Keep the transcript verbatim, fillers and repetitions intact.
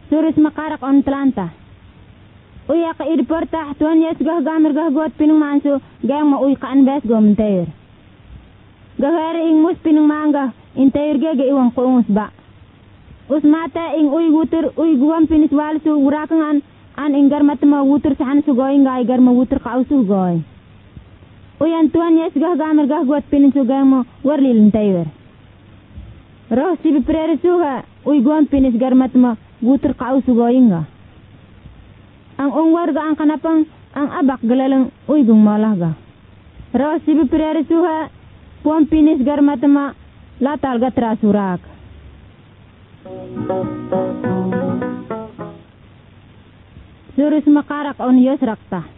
Suris makarak on tlanta. Uya ka irporta tuan yes gah gamir gah got pinung mansu gang ma uy ka anbes go mentair. Gahari ing mus pinung mangga intair ge ge iwang kuungus ba. Us mata ing uy wutur uy guam pinis walsu urakangan an inggar matma wutur sahan sugoy nga igar ma wutur ka usu goy. Uyan tuan yes gah gamir gah got pinis gang ma warlil intair. Roh si biprere suha uy guam pinis gar matma wutur ka usu goy nga. Ang ungwarga ang kanapang ang abak galalang uygung malahga. Raw si biprere suha puan pinis gar matama latal gatra surak. Surus makarak on yos rakta.